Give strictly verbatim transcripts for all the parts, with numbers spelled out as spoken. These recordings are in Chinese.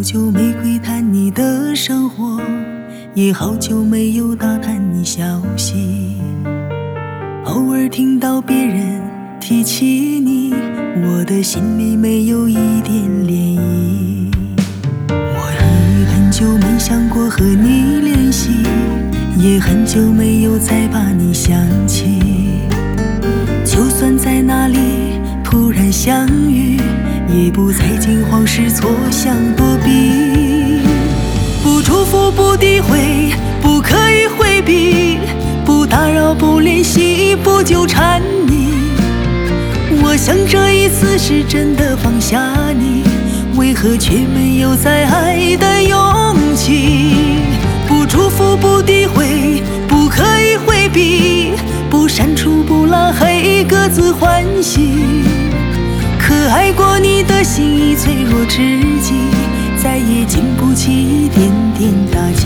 久没窥探你的生活，也好久没有打探你消息。偶尔听到别人提起你，我的心里没有一点涟漪。我已很久没想过和你联系，也很久没有再把你想起。就算在哪里突然相遇，也不再惊慌失措想躲避。不祝福不诋毁，不刻意回避，不打扰不联系，不纠缠你。我想这一次是真的放下你，为何却没有再爱的勇气？不祝福不诋毁，不刻意回避，不删除不拉黑，各自欢喜。可爱过你的心已脆弱至极，再也经不起一点点打击。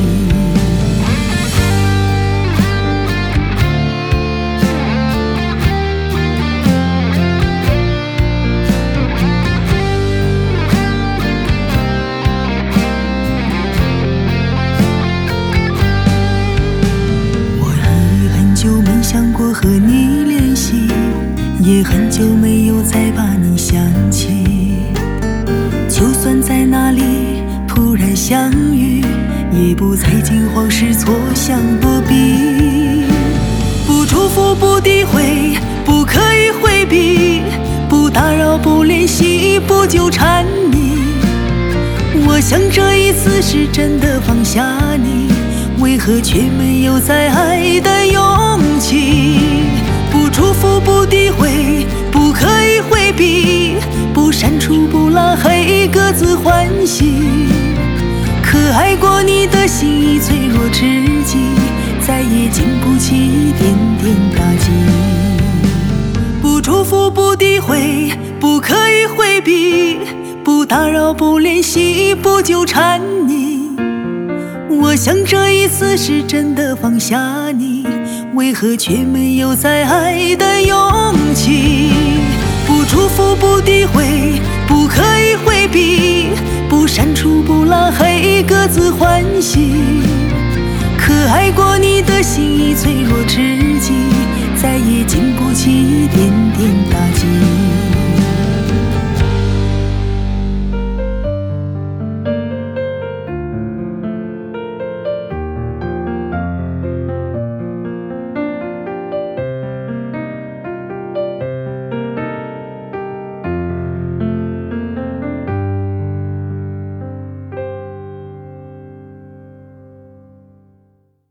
我已很久没想过和你联系，也很久没有再把你想起。就算在哪里突然相遇，也不再惊慌失措想躲避。不祝福不诋毁，不刻意回避，不打扰不联系，不纠缠你。我想这一次是真的放下你，为何却没有再爱的勇气？不祝福不诋毁，不刻意回避，不删除不拉黑，各自欢喜。可爱过你的心已脆弱至极，再也经不起一点点打击。不祝福不诋毁，不刻意回避，不打扰不联系，不纠缠你。我想这一次是真的放下你，为何却没有再爱的勇气？不祝福不诋毁，不刻意回避，不删除不拉黑，各自欢喜。可爱过你的心已脆弱至极，再也经不起一点点打击。